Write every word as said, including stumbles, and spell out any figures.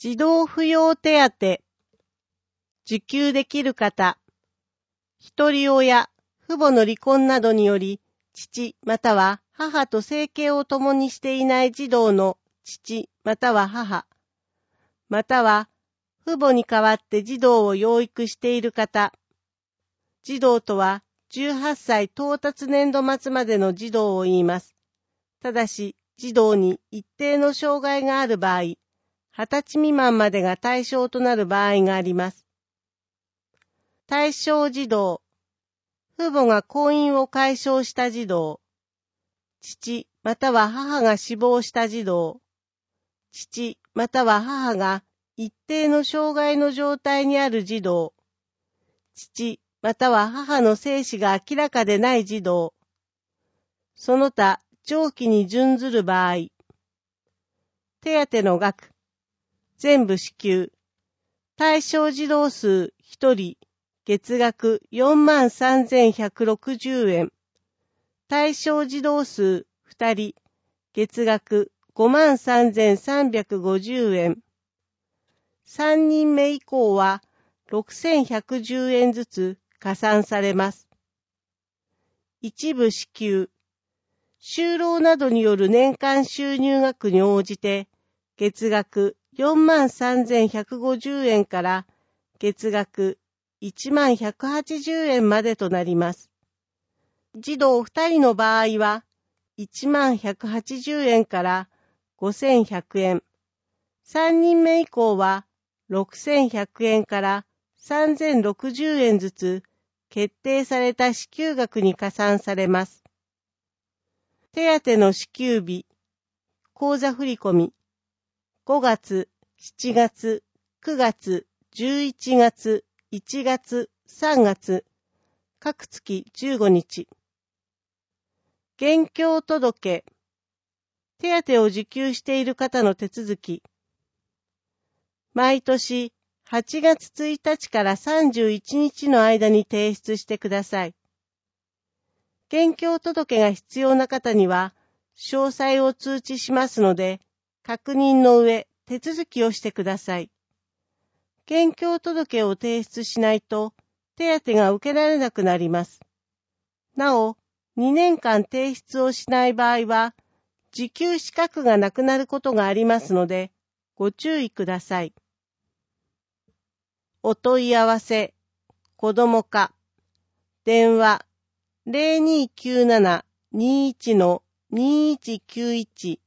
児童扶養手当、受給できる方、一人親、父母の離婚などにより、父または母と生計を共にしていない児童の父または母、または父母に代わって児童を養育している方。児童とはじゅうはっさい到達年度末までの児童を言います。ただし、児童に一定の障害がある場合、はたち未満までが対象となる場合があります。対象児童。父母が婚姻を解消した児童。父または母が死亡した児童。父または母が一定の障害の状態にある児童。父または母の生死が明らかでない児童。その他、上記に準ずる場合。手当の額。全部支給。対象児童数ひとり、月額 よんまんさんぜんひゃくろくじゅう 円。対象児童数ふたり、月額 ごまんさんぜんさんびゃくごじゅう 円。さんにんめ以降はろくせんひゃくじゅうえんずつ加算されます。一部支給。就労などによる年間収入額に応じて、月額 よんまんさんぜんひゃくごじゅう 円から月額 いちまんひゃくはちじゅう 円までとなります。児童ふたりの場合は、いちまんひゃくはちじゅうえんからごせんひゃくえん。さんにんめ以降はろくせんひゃくえんからさんぜんろくじゅうえんずつ決定された支給額に加算されます。手当の支給日、口座振込、ごがつ、しちがつ、くがつ、じゅういちがつ、いちがつ、さんがつ、各月じゅうごにち。現況届、手当を受給している方の手続き。毎年はちがつついたちからさんじゅういちにちの間に提出してください。現況届が必要な方には、詳細を通知しますので、確認の上、手続きをしてください。現況届を提出しないと、手当が受けられなくなります。なお、にねんかん提出をしない場合は、受給資格がなくなることがありますので、ご注意ください。お問い合わせ、子ども課、電話、ゼロにーきゅうなな にーいち にーいちきゅういち